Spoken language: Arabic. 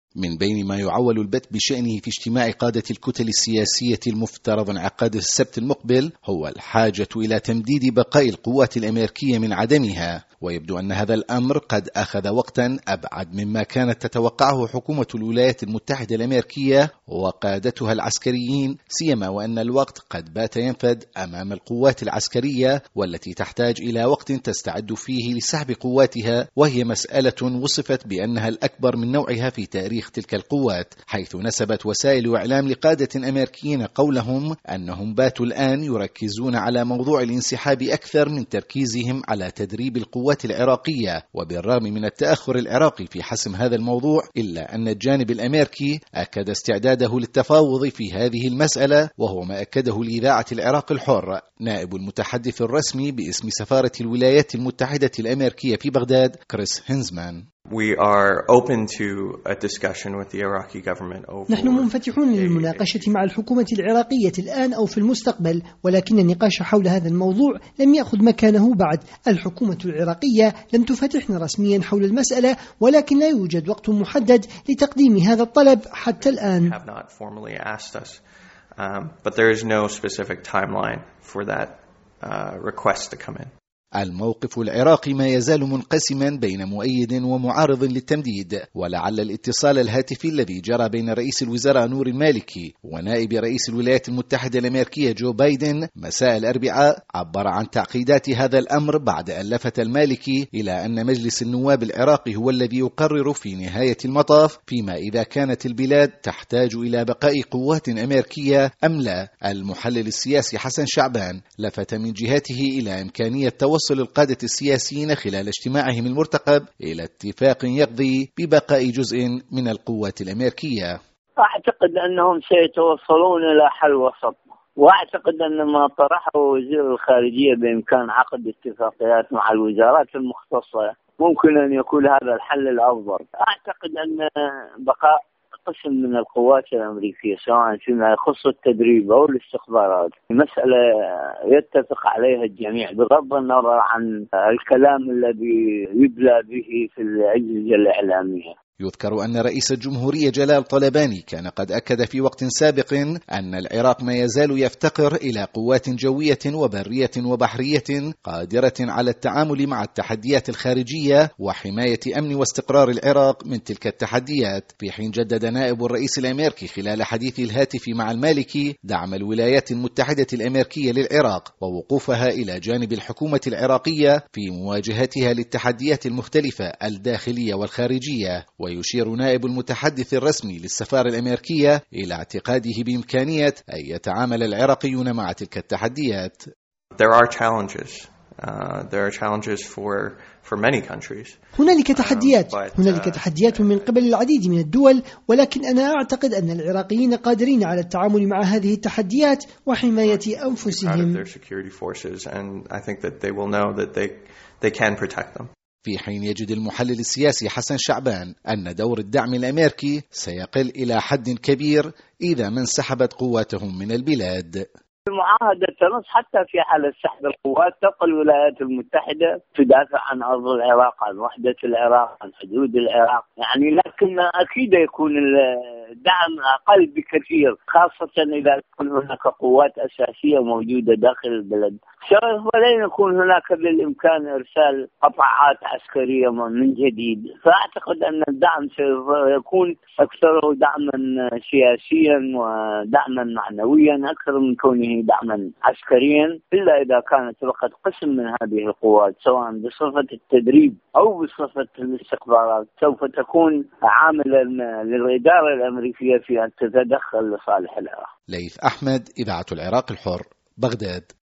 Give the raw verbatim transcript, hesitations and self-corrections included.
من بين ما يعول البت بشأنه في اجتماع قادة الكتل السياسية المفترض انعقاد السبت المقبل هو الحاجة إلى تمديد بقاء القوات الأمريكية من عدمها، ويبدو أن هذا الأمر قد أخذ وقتا أبعد مما كانت تتوقعه حكومة الولايات المتحدة الأمريكية وقادتها العسكريين، سيما وأن الوقت قد بات ينفد أمام القوات العسكرية والتي تحتاج إلى وقت تستعد فيه لسحب قواتها، وهي مسألة وصفت بأنها الأكبر من نوعها في تاريخ تلك القوات، حيث نسبت وسائل إعلام لقادة أمريكيين قولهم أنهم باتوا الآن يركزون على موضوع الانسحاب أكثر من تركيزهم على تدريب القوات العراقية. وبالرغم من التأخر العراقي في حسم هذا الموضوع، إلا أن الجانب الأمريكي أكد استعداده للتفاوض في هذه المسألة، وهو ما أكده لإذاعة العراق الحر نائب المتحدث الرسمي باسم سفارة الولايات المتحدة الأمريكية في بغداد كريس هينزمان. We are open to a discussion with the Iraqi government over نحن منفتحون للمناقشة مع الحكومة العراقية الآن أو في المستقبل، ولكن النقاش حول هذا الموضوع لم يأخذ مكانه بعد. الحكومة العراقية لم تفتحنا رسميا حول المسألة، ولكن لا يوجد وقت محدد لتقديم هذا الطلب حتى الآن. Um, but there is no specific timeline for that uh, request to come in. الموقف العراقي ما يزال منقسما بين مؤيد ومعارض للتمديد، ولعل الاتصال الهاتفي الذي جرى بين رئيس الوزراء نور المالكي ونائب رئيس الولايات المتحدة الأمريكية جو بايدن مساء الأربعاء عبر عن تعقيدات هذا الأمر، بعد أن لفت المالكي إلى أن مجلس النواب العراقي هو الذي يقرر في نهاية المطاف فيما إذا كانت البلاد تحتاج إلى بقاء قوات أمريكية أم لا. المحلل السياسي حسن شعبان لفت من جهته إلى إمكانية توصل وصل القادة السياسيين خلال اجتماعهم المرتقب إلى اتفاق يقضي ببقاء جزء من القوات الأمريكية. أعتقد أنهم سيتوصلون إلى حل وسط، وأعتقد أن ما طرحه وزير الخارجية بإمكان عقد اتفاقيات مع الوزارات المختصة ممكن أن يكون هذا الحل الأفضل. أعتقد أن بقاء قسم من القوات الأمريكية سواء فيما يخص التدريب أو الاستخبارات مسألة يتفق عليها الجميع بغض النظر عن الكلام الذي يبلى به في الأجهزة الإعلامية. يذكر أن رئيس الجمهورية جلال طلباني كان قد أكد في وقت سابق أن العراق ما يزال يفتقر إلى قوات جوية وبرية وبحرية قادرة على التعامل مع التحديات الخارجية وحماية أمن واستقرار العراق من تلك التحديات، في حين جدد نائب الرئيس الأمريكي خلال حديثه الهاتف مع المالكي دعم الولايات المتحدة الأمريكية للعراق ووقوفها إلى جانب الحكومة العراقية في مواجهتها للتحديات المختلفة الداخلية والخارجية. ويشير نائب المتحدث الرسمي للسفارة الأمريكية إلى اعتقاده بإمكانية أن يتعامل العراقيون مع تلك التحديات. There are challenges. Uh, there are challenges for for many countries. هنالك تحديات، هنالك تحديات من قبل العديد من الدول، ولكن أنا أعتقد أن العراقيين قادرين على التعامل مع هذه التحديات وحماية أنفسهم. في حين يجد المحلل السياسي حسن شعبان أن دور الدعم الأمريكي سيقل إلى حد كبير إذا ما انسحبت قواتهم من البلاد. المعاهدة تنص حتى في حالة سحب القوات تبقى الولايات المتحدة تدافع عن أرض العراق، عن وحدة العراق، عن حدود العراق، يعني لكن أكيد يكون الدعم أقل بكثير، خاصة إذا يكون هناك قوات أساسية موجودة داخل البلد. ولن يكون هناك بالإمكان إرسال قطاعات عسكرية من جديد، فأعتقد أن الدعم سيكون أكثره دعما سياسيا ودعما معنويا أكثر من كونه دعما عسكريا، إلا إذا كانت فقط قسم من هذه القوات سواء بصفة التدريب أو بصفة الاستخبارات سوف تكون عاملا للإدارة الأمريكية في أن تتدخل لصالح العراق. ليث أحمد، إذاعة العراق الحر، بغداد.